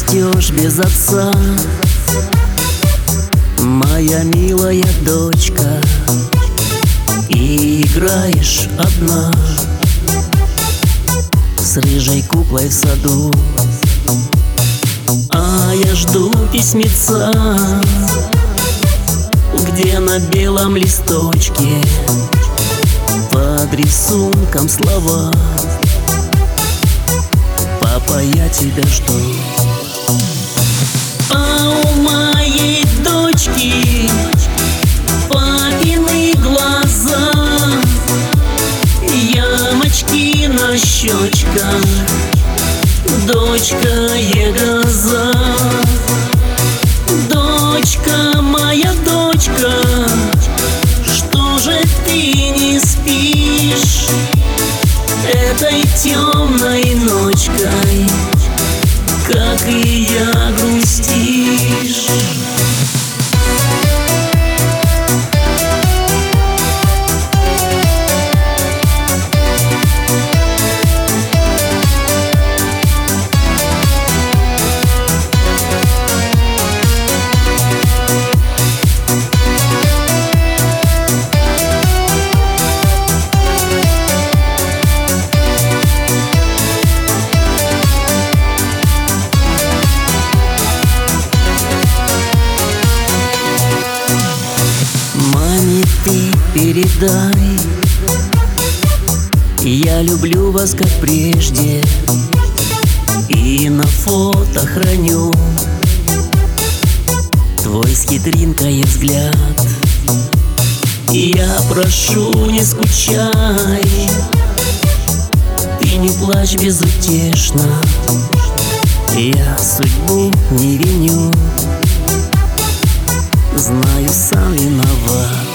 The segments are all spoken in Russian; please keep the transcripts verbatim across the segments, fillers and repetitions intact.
растешь без отца, моя милая дочка, и играешь одна с рыжей куклой в саду. А я жду письмеца, где на белом листочке под рисунком слова: папа, я тебя жду. А у моей дочки папины глаза, ямочки на щечках, дочка егоза. Дочка, моя дочка, что же ты не спишь этой темной ночкой, как и я, грустишь? Маме ты передай, я люблю вас как прежде, и на фото храню твой с хитринкой взгляд. Я прошу, не скучай, ты не плачь безутешно, я судьбу не виню, знаю, сам виноват.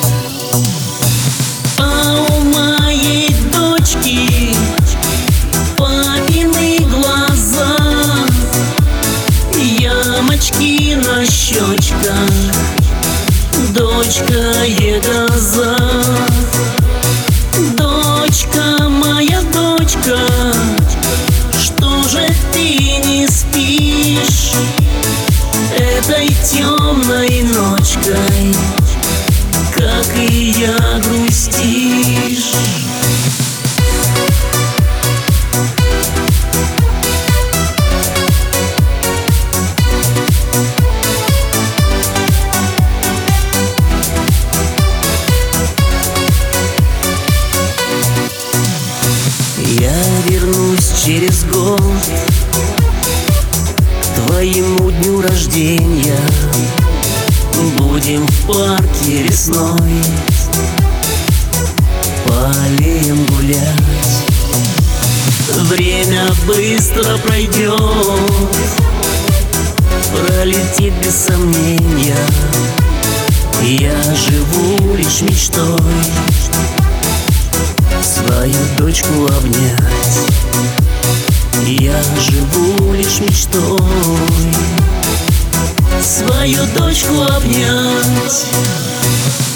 А у моей дочки папины глаза, ямочки на щечках, дочка егоза. Дочка, моя дочка, что же ты не спишь этой темной ночкой, как и я, грустишь? Я вернусь через год к твоему дню рождения, будем в парке лесной по аллеям гулять. Время быстро пройдет, пролетит без сомнения, я живу лишь мечтой свою дочку обнять. Я живу лишь мечтой свою дочку обнять.